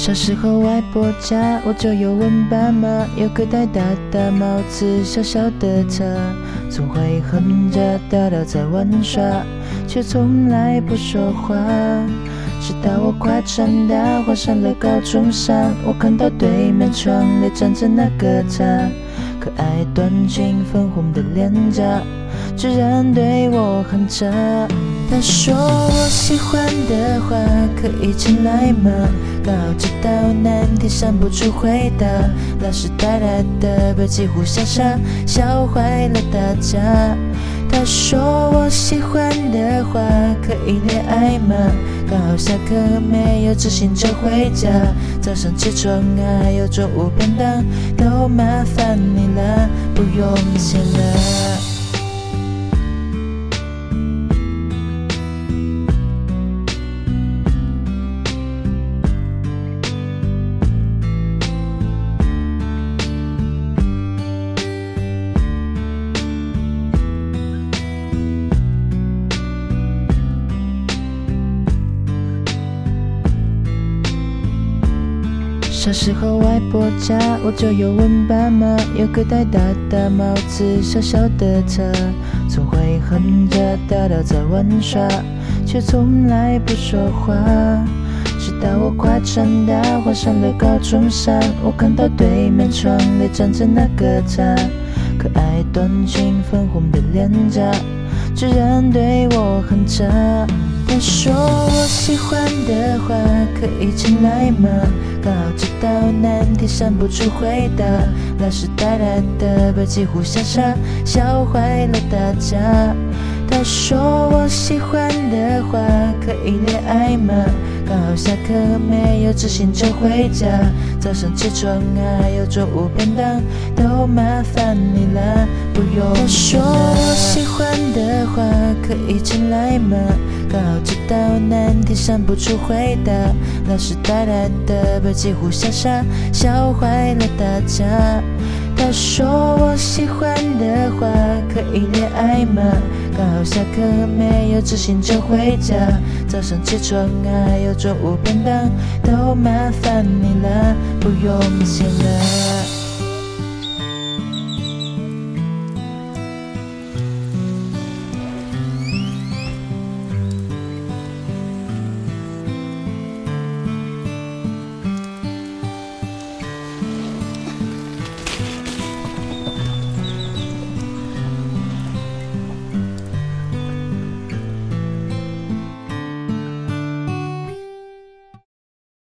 小时候外婆家我就有问爸妈，有个戴大大帽子小小的他，总会哼着调调在玩耍，却从来不说话。直到我快长大，换上了高中衫，我看到对面窗里站着那个他，可爱短裙粉红的脸颊，居然对我喊着。他说我喜欢的话可以进来吗？刚好这道难题想不出回答，老师带来的背几乎傻傻笑坏了大家。他说我喜欢的话可以恋爱吗？刚好下课没有自行车回家，早上起床还有中午便当，都麻烦你了，不用谢了。小时候外婆家我就有问爸妈，有个戴大大帽子小小的他，总会哼着调调在玩耍，却从来不说话。直到我快长大，换上了高中衫，我看到对面窗里站着那个他，可爱短裙粉红的脸颊，居然对我喊着。他说我喜欢的话可以进来吗？刚好这道难题想不出回答，老师带来的背几乎傻傻笑坏了大家。他说我喜欢的话可以恋爱吗？刚好下课没有自行车回家，早上起床还有中午便当，都麻烦你了，不用谢了。他说我喜欢的话可以进来吗？刚好这道难题想不出回答，老师带来的背几乎傻傻笑坏了大家。他说我喜欢的话可以恋爱吗？刚好下课没有自行车回家，早上起床还有中午便当，都麻烦你了，不用谢了。